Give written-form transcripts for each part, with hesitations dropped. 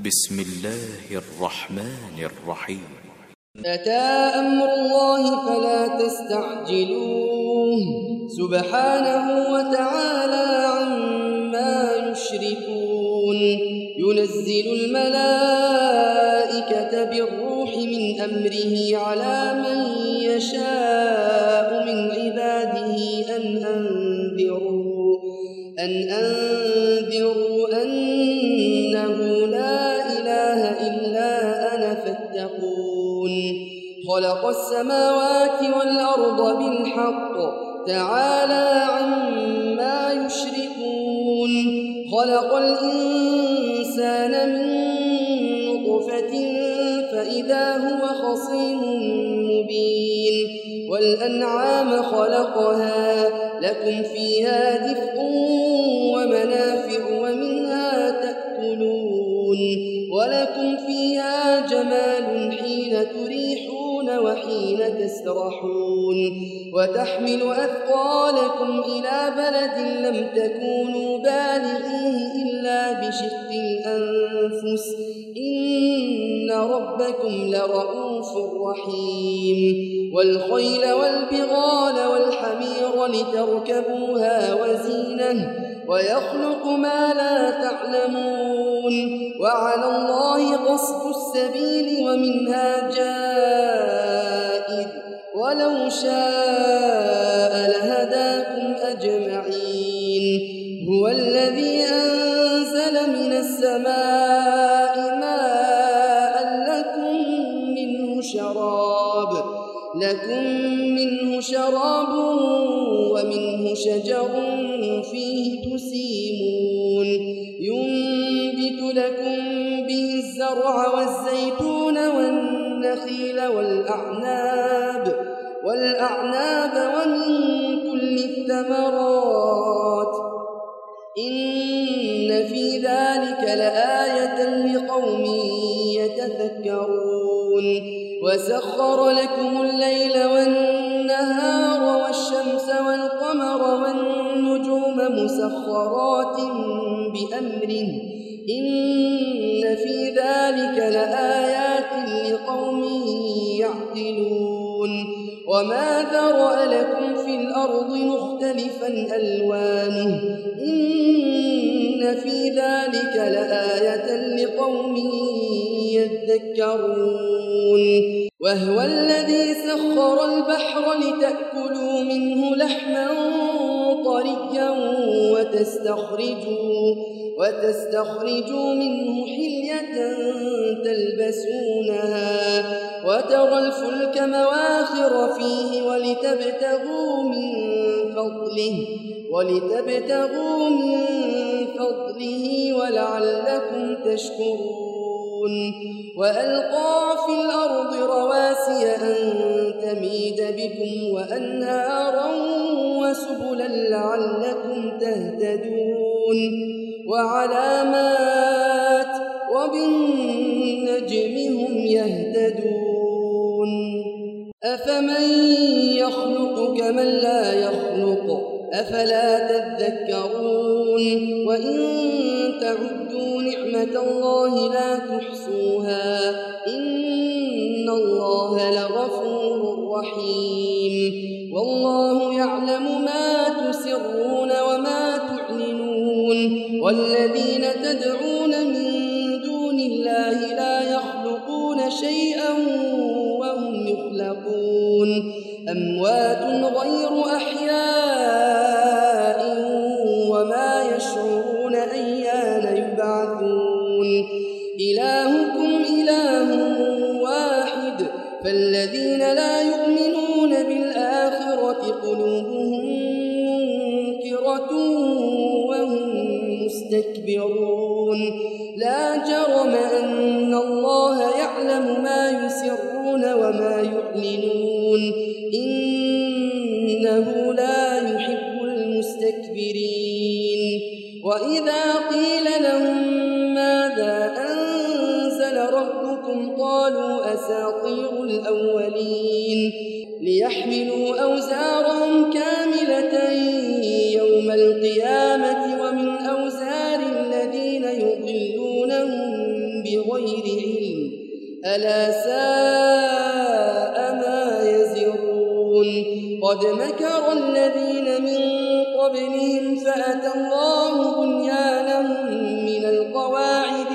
بسم الله الرحمن الرحيم. أتى أمر الله فلا تستعجلوه سبحانه وتعالى عما يشركون. ينزل الملائكة بالروح من أمره على من يشاء من عباده أن أنذروا أنه لا إله إلا أنا فاتقون. خلق السماوات والأرض بالحق تعالى عما يشركون. خلق الإنسان من نطفة فإذا هو خصيم مبين. والأنعام خلقها لكم فيها دفء ومنافع ومنها تأكلون. ولكم فيها جمال حين تريحون وحين تسرحون. وتحمل أثقالكم إلى بلد لم تكونوا بالغيه إلا بشق الأنفس إن ربكم لرؤوف رحيم. والخيل والبغال والحمير لتركبوها وزينة ويخلق ما لا تعلمون. وعلى الله قصد السبيل ومنها جائر ولو شاء لهداكم أجمعين. هو الذي أنزل من السماء ماء لكم منه شراب ومنه شجر فيه تسيمون. ينبت لكم به الزرع والزيتون والنخيل والأعناب ومن كل الثمرات إن في ذلك لآية لقوم يتفكرون. وسخر لكم الليل والنهار والشمس والقمر والنجوم مسخرات بأمره إن في ذلك لآيات لقوم يعقلون. وما ذرأ لكم في الأرض مختلفا ألوانه إن في ذلك لآية لقوم يذكرون. وهو الذي سخر البحر لتأكلوا منه لحما طريا وتستخرجوا منه حلية تلبسونها وترى الفلك مواخر فيه ولتبتغوا من فضله ولعلكم تشكرون. وألقى في الأرض رواسي أن تميد بكم وأنهارا وسبلا لعلكم تهتدون. وعلامات وبالنجم هم يهتدون. أفمن يخلق كمن لا يخلق أفلا تذكرون. وإن تعدوا نعمة الله لا تحصوها إن الله لغفور رحيم. والله يعلم ما تسرون وما تعلنون. والذين تدعون من دون الله لا يخلقون شيئا وهم يخلقون. أموات غير أحياء وما يشعرون أيان يبعثون. إلهكم إله واحد فالذين لا يؤمنون بالآخرة قلوبهم منكرة وهم مستكبرون. لا جرم أن الله يعلم ما يسرون وما يعلنون إنه لا يحب المستكبرين. وإذا قيل لهم ماذا أنزل ربكم قالوا أساطير الأولين. ليحملوا أوزارهم كاملة يوم القيامة ومن أوزار الذين يضلونهم بغير علم ألا ساء ما يزرون قد مكر الذين من قبلهم فأتى الله بنيانهم من القواعد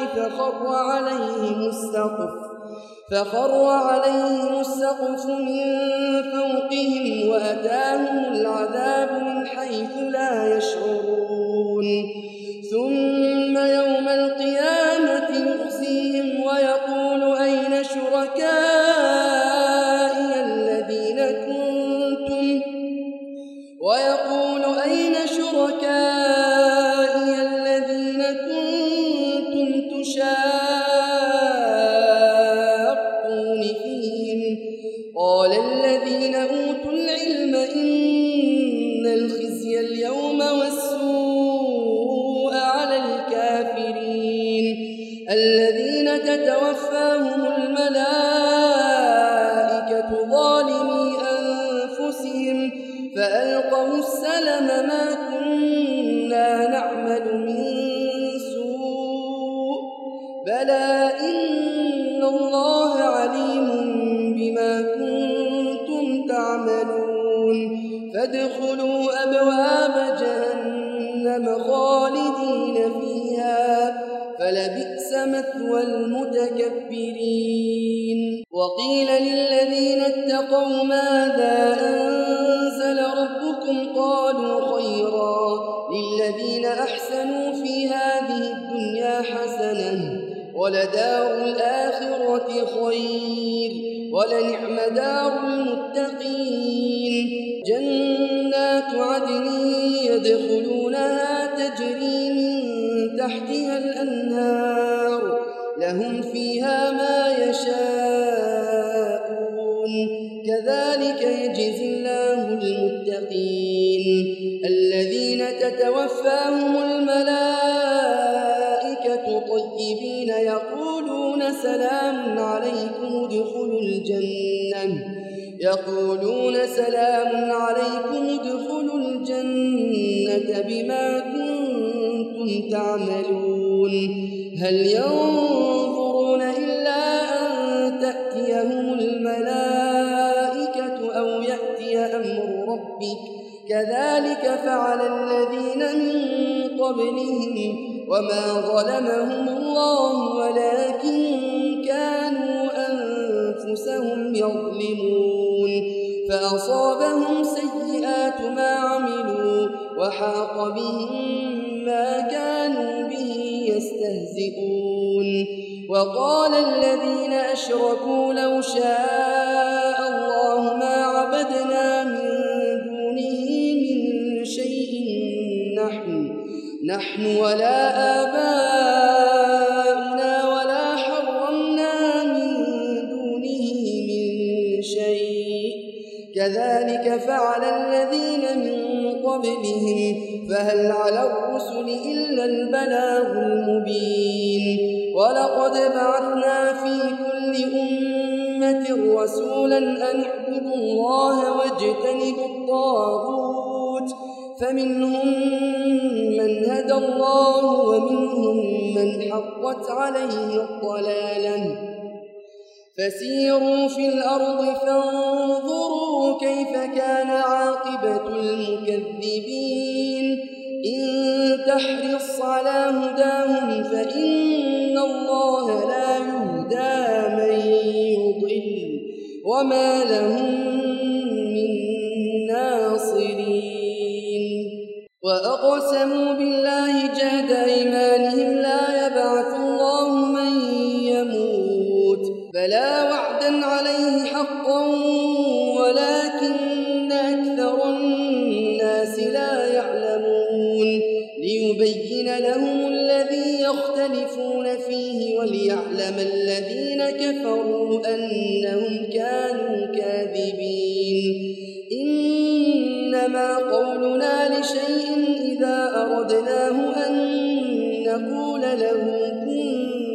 فخر عليهم السقف من فوقهم وأتاهم العذاب من حيث لا يشعرون ثم يوم القيامة يخزيهم ويقول أين شركائي الذين كنتم تشاقون فيهم قال الذين أوتوا العلم إن الخزي اليوم والسوء على الكافرين الذين تتوفاهم الملائكة ظالمي أنفسهم فألقوا السلم ما كنا نعمل من سوء بلى إن الله عليم بما كنتم تعملون فادخلوا أبواب جهنم خالدين فيها فلبئس مثوى المتكبرين وقيل للذين اتقوا ماذا أنزل ربكم قالوا خيرا للذين أحسنوا في هذه الدنيا حسنة ولدار الآخرة خير ولنعم دار المتقين جنات عدن يدخلونها تجري من تحتها الأنهار لهم فيها ما يشاءون كذلك يجزي الله المتقين الذين تتوفاهم الملائكة طيبين يقولون سلام عليكم ادخلوا الجنة بما كنتم تعملون هل ينظرون إلا أن تأتيهم الملائكة أو يأتي أمر ربك كذلك فعل الذين من قبلهم وما ظلمهم الله ولكن كانوا أنفسهم يظلمون فأصابهم سيئات ما عملوا وحاق بهم ما كانوا به يستهزئون وقال الذين أشركوا لو شاء الله ما عبدنا من دونه من شيء نحن ولا آباؤنا ولا حرمنا من دونه من شيء كذلك فعل الذين من قبلهم فهل على الرسل إلا البلاغ المبين ولقد بعثنا في كل أمة رسولا أن اعبدوا الله واجتنبوا الطاغوت فمنهم من هدى الله ومنهم من حقت عليه الضلالة فسيروا في الأرض فانظروا كيف كان عاقبة المكذبين إن تحرص على هداهم فإن الله لا يهدى من يضل وما لهم من ناصرين وأقسموا بالله جهد أيمانهم لا يبعث الله من يموت بلى وعدا عليه حقا ولكن أكثر الناس لا يعلمون ليبين لهم الذي يختلفون فيه وليعلم الذين كفروا أنهم كانوا كاذبين إنما قولنا لشيء إذا أردناه أن نقول له كن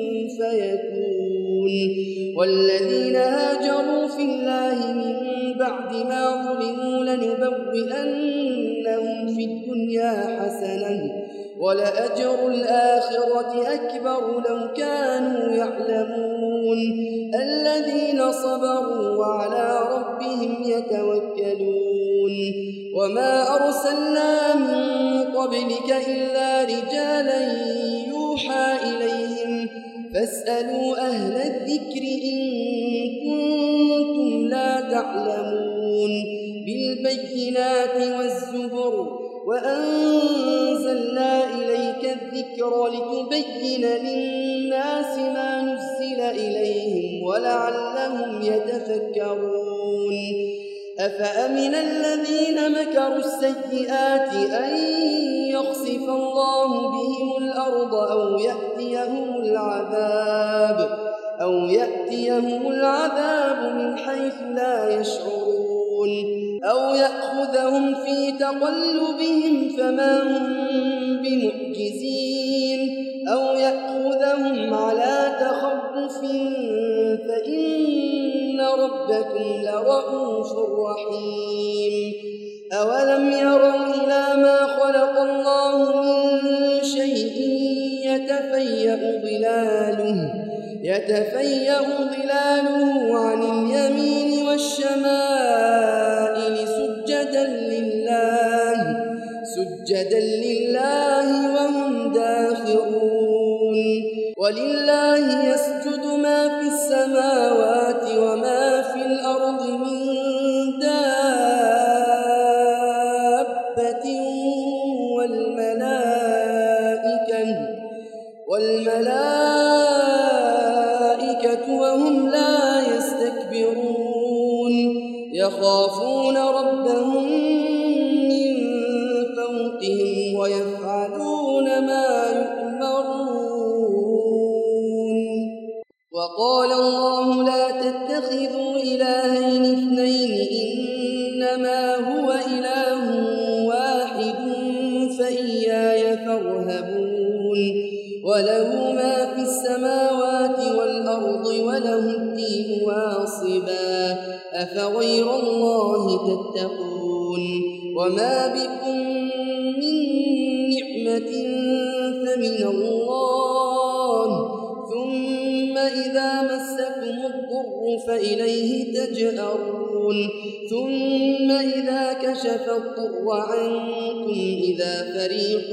فيكون والذين هاجروا في الله من بعد ما ظلموا لنبوئنهم في الدنيا حسنة ولأجر الآخرة أكبر لو كانوا يعلمون الذين صبروا وعلى ربهم يتوكلون وما أرسلنا من قبلك إلا رجالا يوحى إليهم فاسألوا أهل الذكر إن كنتم لا تعلمون بالبينات والزبر وأنزلنا إليك الذكر لتبين للناس ما نزل إليهم ولعلهم يتفكرون أفأمن الذين مكروا السيئات أن يخسف الله بهم الأرض أو يأتيهم العذاب من حيث لا يشعرون أو يأخذهم في تقلبهم فما هم بمعجزين أو يأخذهم على تخوف فإن ربكم لرءوف رحيم أولم يروا إلى ما خلق الله من شيء يتفيأ ظلاله عن اليمين والشمائل سجدا لله وهم داخرون ولله يسجد ما في السماوات وما في الأرض من دابة والملائكة وهم لا يستكبرون يخافون ربهم من فوقهم ويفعلون ما يؤمرون وقال الله لا تتخذوا إلهين اثنين إنما هو إله واحد فإياي فارهبون وله ما في السماوات والأرض وله الدين واصبا أفغير الله تتقون وما بكم من نعمة فمن الله ثم إذا مسكم الضر فإليه تجأرون ثم إذا كشف الضر عنكم إذا فريق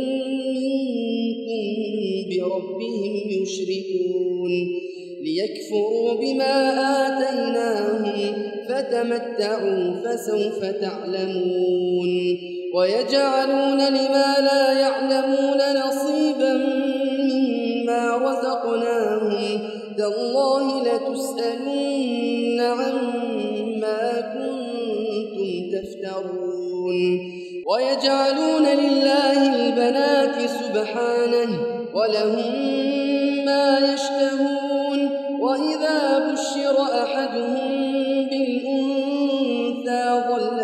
منكم بربهم يشركون ليكفروا بما آتيناهم فتمتعوا فسوف تعلمون ويجعلون لما لا يعلمون نصيبا مما رزقناهم تالله لتسألن عما كنتم تفترون ويجعلون لله البنات سبحانه ولهم ما يشتهون وإذا بشر أحدهم بالأنثى ظل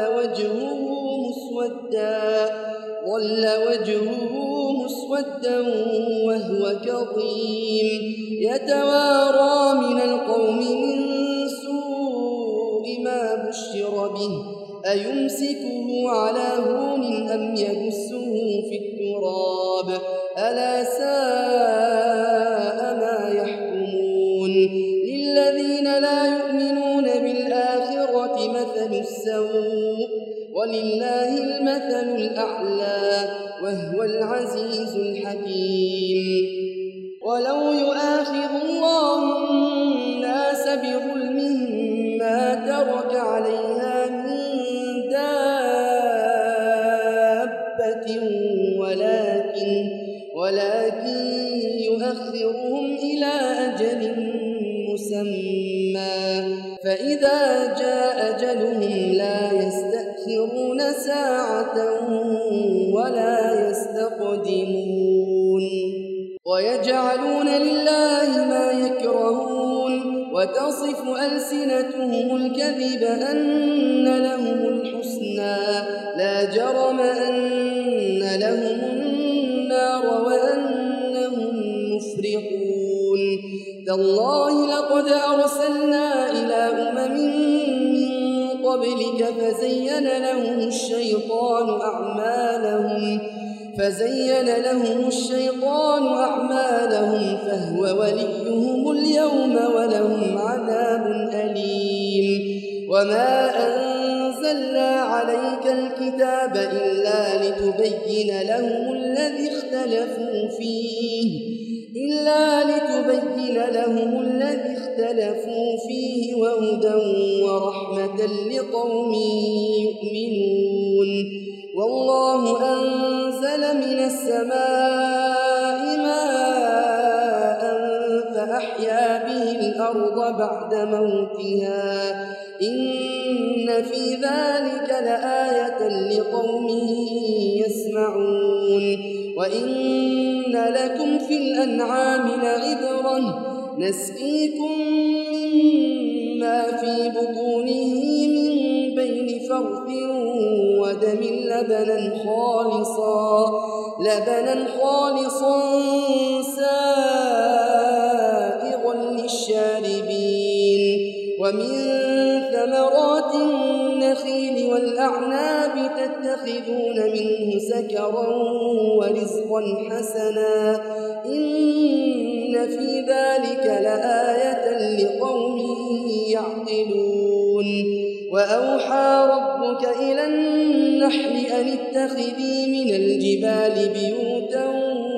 وجهه مسودا وهو كظيم يتوارى من القوم من سوء ما بشر به أيمسكه على هون أم يدسه في التراب ألا ساء ما يحكمون للذين لا يؤمنون بالآخرة مثل السوء ولله المثل الأعلى وهو العزيز الحكيم ولو يؤاخذ الله الناس بظلمهم ما ترك عليها من دابة ولكن يؤخرهم إلى أجل مسمى فإذا جاء أجلهم لا يستأخرون ساعة ولا يستقدمون ويجعلون لله ما يكرهون وتصف ألسنتهم الكذب أن لهم الحسنى لا جرم أن لهم النار وأنهم مفرطون تالله لقد أرسلنا إلى أمم من قبلك فزين لهم الشيطان فزين لهم الشيطان أعمالهم فهو وليهم اليوم ولهم عذاب أليم. وما أنزلنا عليك الكتاب إلا لتبين لهم الذي اختلفوا فيه وهدى ورحمة لقوم يؤمنون. والله أنزل من السماء ماء فأحيا به الأرض بعد موتها إن في ذلك لآية لقوم يسمعون. وإن لكم في الأنعام لعبرة نسقيكم مما في بطونه من بين فرث ودم لبنا خالصا سائغا للشاربين. ومن ثمرات النخيل والأعناب تتخذون منه سكرا ورزقا حسنا إن في ذلك لآية لقوم يعقلون. وأوحى ربك إلى النحل أن اتخذي من الجبال بيوتا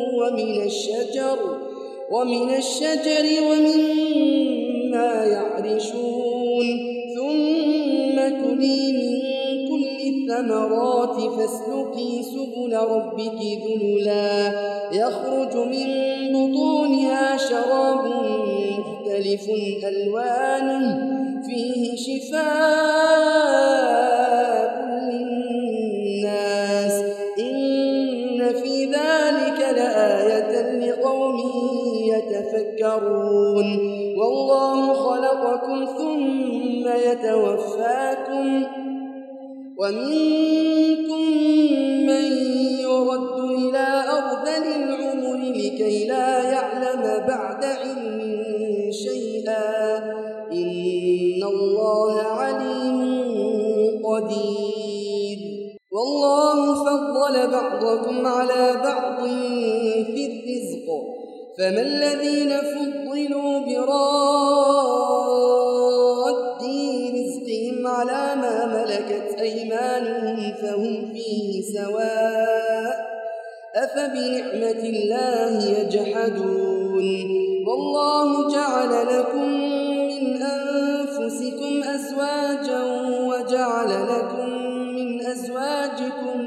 ومن الشجر ومما يعرشون ثم كلي من كل الثمرات فاسلكي سبل ربك ذللا يخرج من بطونها شراب مختلف ألوانه فيه شفاء للناس إن في ذلك لآية لقوم يتفكرون. والله خلقكم ثم يتوفاكم ومنكم من يرد إلى أرذل العمر لكي لا يعلم بعد علم شيئا إن الله عليم قدير. والله فضل بعضكم على بعض في الرزق فما الذين فضلوا براد رزقهم على ما ملكت أيمانهم فهم فيه سواء أفبنعمة الله يجحدون. والله جعل لكم من أنفسكم أزواجا وجعل لكم من أزواجكم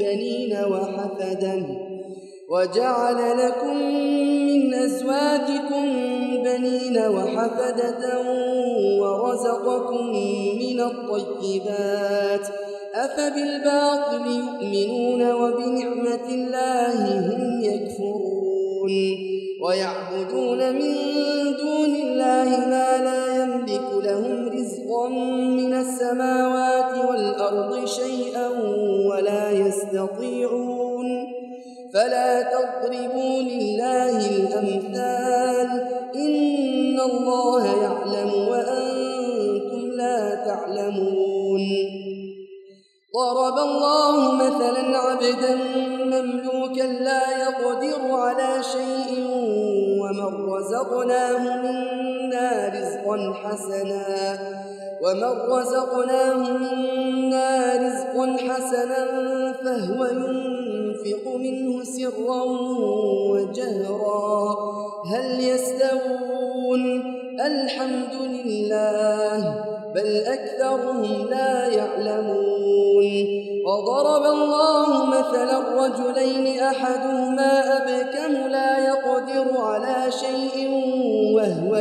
بنين وحفدة ورزقكم من الطيبات أفبالباطل يؤمنون وبنعمة الله هم يكفرون. ويعبدون من دون الله ما لا يملك لهم رزقا من السماوات والأرض شيئا ولا يستطيعون. فلا تضربوا لله الأمثال إن الله يعلم وأنتم لا تعلمون. ضرب الله مثلا عبدا مملوكا لا يقدر على شيء ومن رزقناه منا رزقا حسنا فهو ينفق منه سرا وجهرا هل يستوون الحمد لله بل أكثرهم لا يعلمون. وضرب الله مثلا رجلين أحدهما أبكم لا يقدر على شيء وهو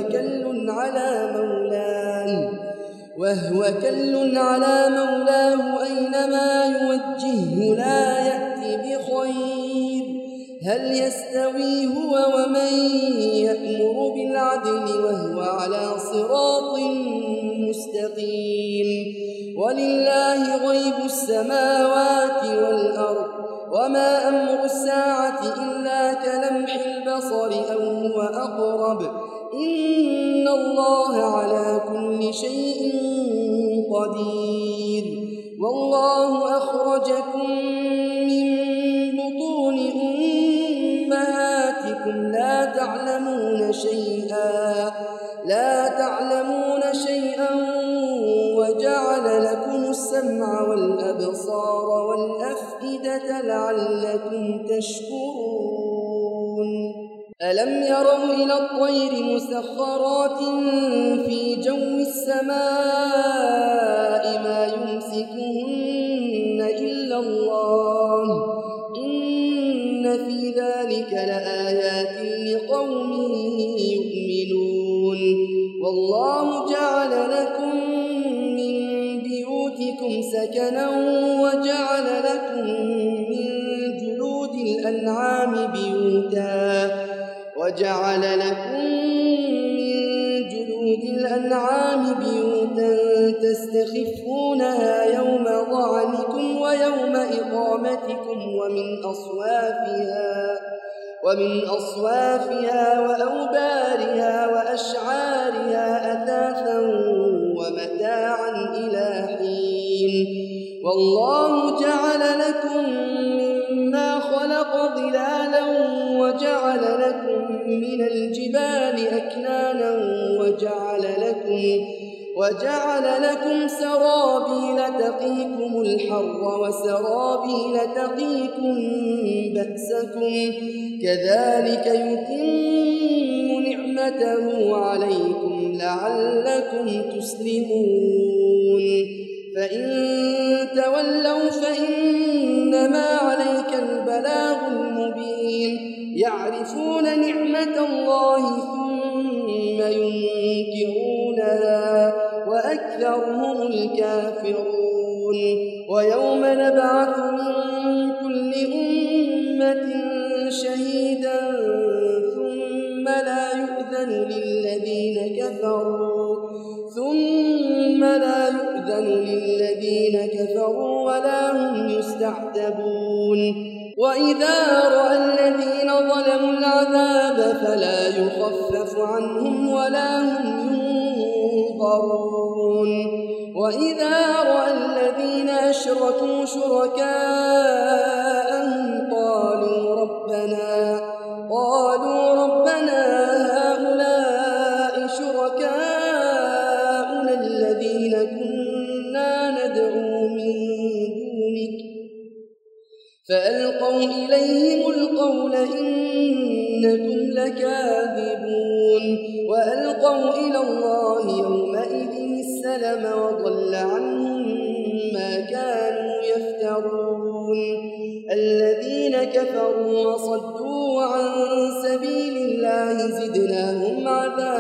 كل على مولاه أينما يوجهه لا يأتي بخير هل يستوي هو ومن يأمر بالعدل وهو على صراط مستقيم. ولله غيب السماوات والأرض وما أمر الساعة إلا كلمح البصر أو هو أقرب إن الله على كل شيء قدير. والله أخرجكم من بطون تعلمون شيئا وجعل لكم السمع والأبصار والأفئدة لعلكم تشكرون ألم يروا إلى الطير مسخرات في جو السماء ما يمسكهن إلا الله إن في ذلك لآيات لقوم يؤمنون والله جعل لكم من بيوتكم سكنا وجعل لكم من جلود الأنعام بيوتا تستخفونها يوم ظعنكم ويوم إقامتكم ومن أصوافها وأوبارها وأشعارها أثاثا ومتاعا إلى حين والله جعل لكم مما خلق ظلالا وجعل لكم من الجبال أكنانا وجعل لكم سرابيل تقيكم الحر وسرابيل تقيكم بأسكم كذلك يتم نعمته عليكم لعلكم تسلمون فإن تولوا فإنما عليك البلاغ المبين يعرفون نعمة الله ثم ينكرونها وأكثرهم الكافرون ويوم نبعث من كل أمة شهيدا ثم لا يؤذن للذين كفروا ولا هم يستعتبون وإذا رأى الذين ظلموا العذاب فلا يخفف عنهم ولا هم ينظرون وإذا رأى الذين أشركوا شركاءهم قالوا ربنا هؤلاء شركاؤنا الذين كنا ندعو من دونك فألقوا إليهم القول إنكم لكاذبون وألقوا إلى الله يومئذ السلم وضل عنهم ما كانوا يفترون الذين كفروا وصدوا عن سبيل الله زدناهم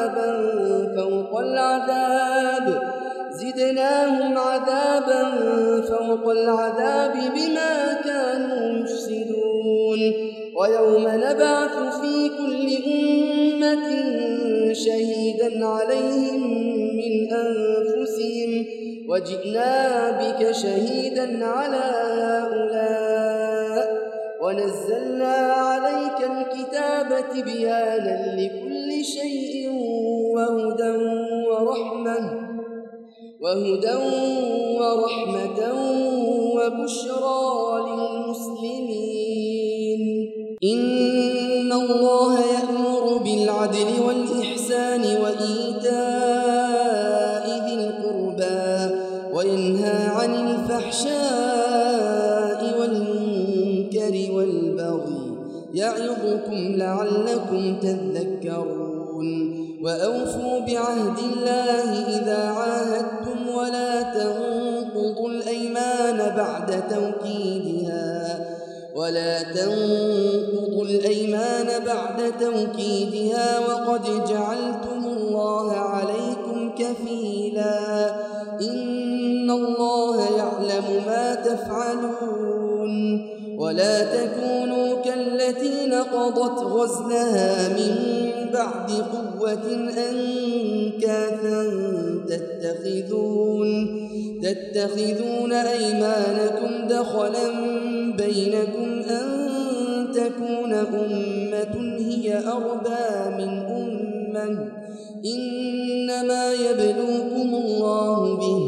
عذابا فوق العذاب بما كانوا يفسدون ويوم نبعث في كل أمة شهيدا عليهم من أنفسهم وجئنا بك شهيدا على هؤلاء ونزلنا عليك الكتاب تبيانا لكل شيء وهدى ورحمة وبشرى للمسلمين إن الله يأمر بالعدل والإحسان وإيتاء ذي القربى وينهى عن الفحشاء والمنكر والبغي يعظكم لعلكم تذكرون وأوفوا بعهد الله إذا عاهدتم ولا تنقضوا الأيمان بعد توكيدها وقد جعلتم الله عليكم كفيلا إن الله يعلم ما تفعلون ولا تكونوا كالتي نقضت غزلها من بعد قوة أنكاثا تتخذون أيمانكم دخلا بينكم أن تكون أمة هي أربى من أمة إنما يبلوكم الله به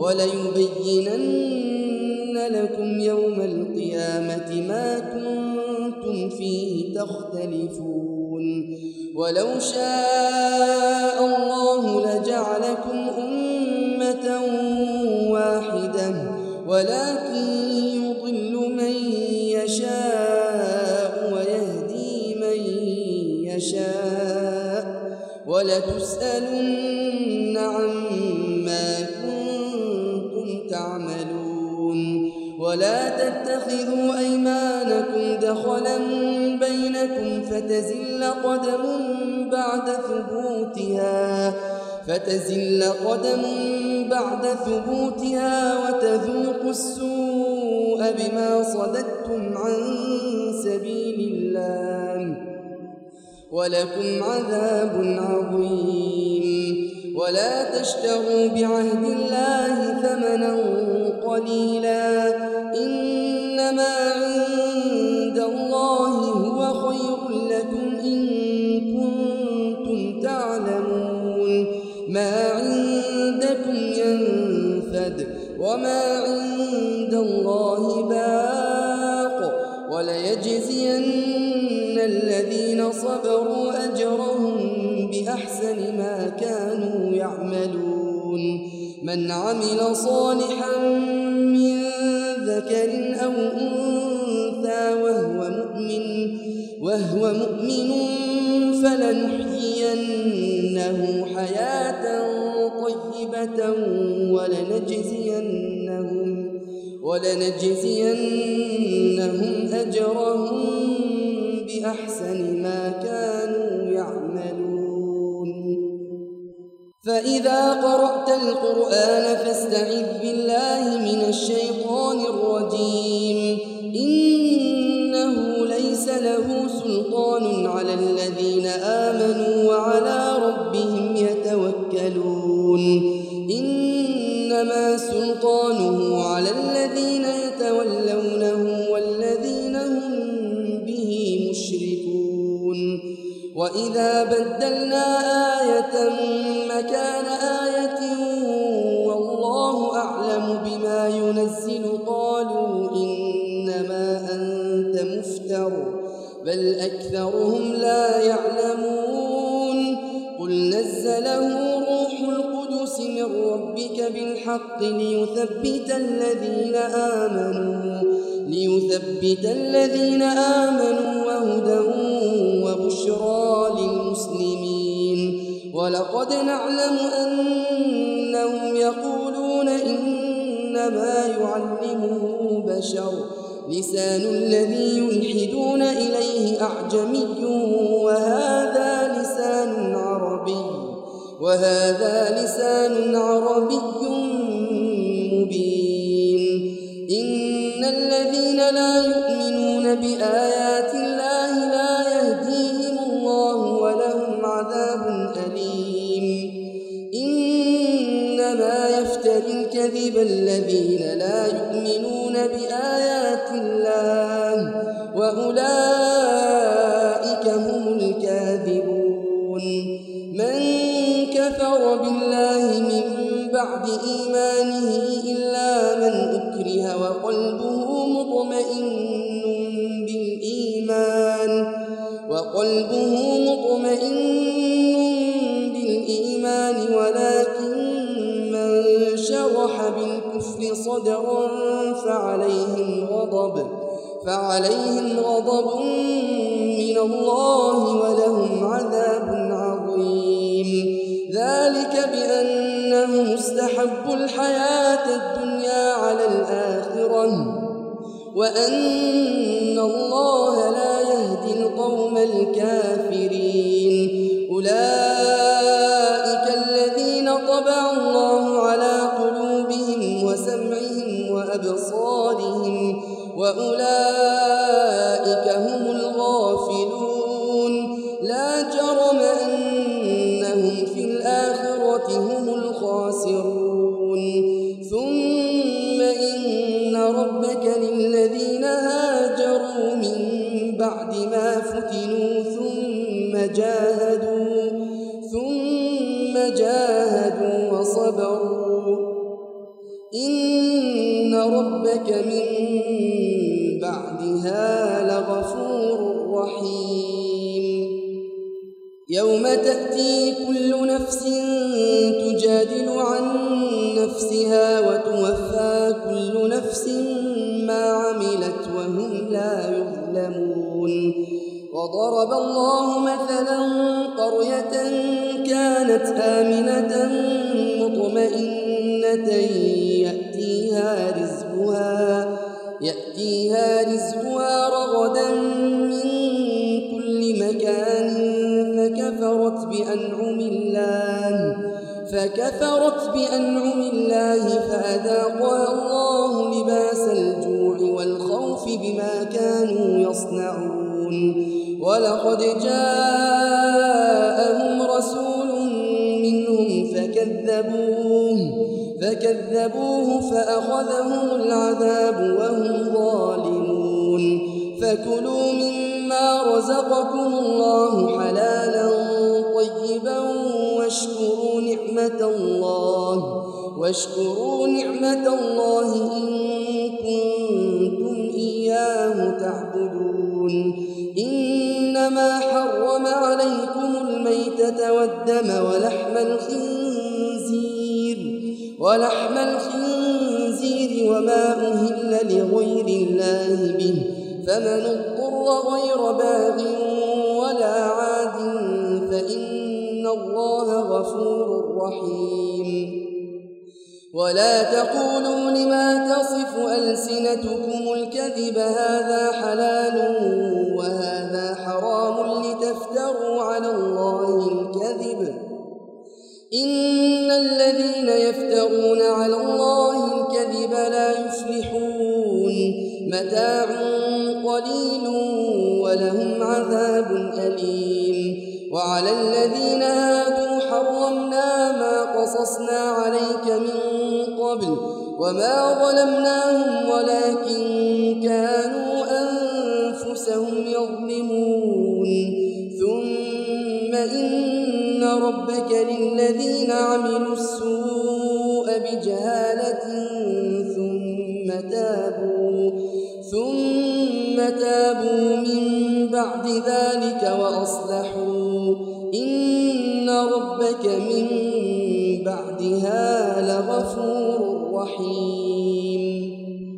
وليبينن لكم يوم القيامة ما كنتم فيه تختلفون ولو شاء الله لجعلكم أمة واحدة ولكن يضل من يشاء ويهدي من يشاء ولتسألن عما كنتم تعملون ولا تتخذوا أيمانكم دخلا بينكم فتزل قدم بعد ثبوتها وتذوقوا السوء بما صددتم عن سبيل الله ولكم عذاب عظيم ولا تشتروا بعهد الله ثمنا قليلا إنما عند الله هو خير لكم إن كنتم تعلمون ما عندكم ينفد وما عند الله باق وليجزين الذين صبروا أجرهم بأحسن ما كانوا يعملون من عمل صالحا من ذكر أو أنثى وهو مؤمن فلنحيينه حياة طيبة ولنجزينهم أجرهم بأحسن ما كانوا يعملون فإذا قرأت القرآن فاستعذ بالله من الشيطان الرجيم إنه ليس له سلطان على الذين آمنوا وعلى ربهم يتوكلون إنما سلطانه على الذين يتولونه والذين هم به مشركون وإذا بدلنا آية مكان آية والله أعلم بما ينزل قالوا إنما أنت مفتر بل أكثرهم لا يعلمون قل نزله روح القدس من ربك بالحق ليثبت الذين آمنوا وهدى وبشرى للمسلمين ولقد نعلم أنهم يقولون إنما يعلمه بشر لسان الذي يلحدون إليه أعجمي وهذا لسان عربي مبين إن الذين لا يؤمنون بآيات الله لا يهديهم الله ولهم عذاب أليم إنما يفتري الكذب الذين لا يؤمنون بآيات الله وأولئك هم الكاذبون من كفر بالله من بعد إيمانه إلا من أكره وقلبه مطمئن ولكن من شرح بالكفر صدرا فعليهم غضب من الله ولهم عذاب عظيم ذلك بأنهم استحبوا الحياة الدنيا على الآخرة وأن الله لا يهدي القوم الكافرين أولئك الذين طبع الله على قلوبهم وسمعهم وأبصارهم وأولئك هم الغافلون لا جرم أنهم في الآخرة هم الخاسرون ثم إن ربك للذين هاجروا من بعد ما فتنوا ثم جاهدوا وصبروا إن ربك من بعدها لغفور رحيم يوم تأتي كل نفس تجادل عن نفسها وتوفى كل نفس ما عملت وهم لا يظلمون وضرب الله مثلا قرية كانت آمنة مطمئنة يأتيها رزقها رغدا من كل مكان فكفرت بأنعم الله فأذاقها الله لباس الجوع والخوف بما كانوا يصنعون ولقد جاءهم رسول منهم فكذبوه فأخذهم العذاب وهم ظالمون فكلوا مما رزقكم الله حلالا طيبا واشكروا نعمة الله إن كنتم إياه تعبدون إنما حرم عليكم الميتة والدم ولحم الخنزير وما أهل لغير الله به فمن اضطر غير باغ ولا عاد فإن الله غفور رحيم ولا تقولوا لما تصف ألسنتكم الكذب هذا حلال وهذا حرام لتفتروا على الله الكذب إن الذين يفترون على الله الكذب لا يفلحون متاع قليل ولهم عذاب أليم وعلى الذين هادوا حرمنا ما قصصنا عليك من قبل وما ظلمناهم ولكن كانوا أنفسهم يظلمون ثم إن ربك للذين عملوا السوء بجهالة ثم تابوا من بعد ذلك وأصلحوا إن ربك من بعدها لغفور رحيم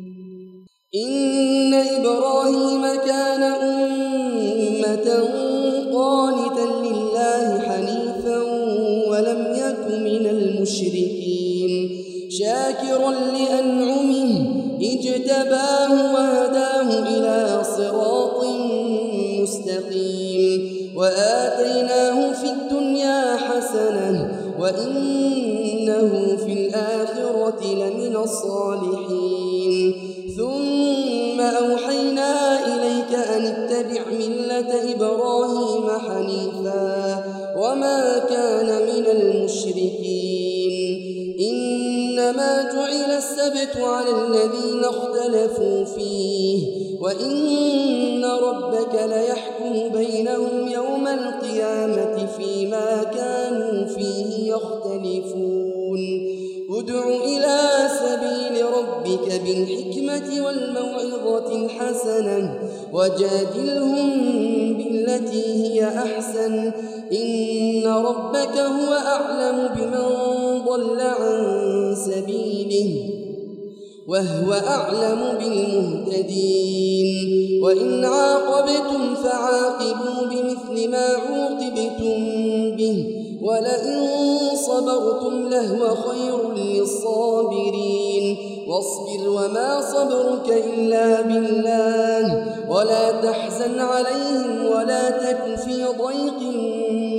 إن إبراهيم كان أمة قانتا لله حنيفا ولم يك من المشركين شاكرا لأنعمه اجتباه وهداه إلى صراط مستقيم وآتيناه في الدنيا حسنة وإنه في الآخرة لمن الصالحين ثم أوحينا إليك أن اتبع ملة إبراهيم حنيفا وما كان من المشركين إنما جعل السبت على الذين اختلفوا فيه وإن ربك ليحكم بينهم يوم القيامة فيما كانوا فيه يختلفون ادع إلى سبيل ربك بالحكمة والموعظة الحسنة وجادلهم بالتي هي أحسن إن ربك هو أعلم بمن ضل عن سبيله وهو أعلم بالمهتدين وإن عاقبتم فعاقبوا بمثل ما عوقبتم به ولئن صبرتم لهو خير للصابرين واصبر وما صبرك إلا بالله ولا تحزن عليهم ولا تك في ضيق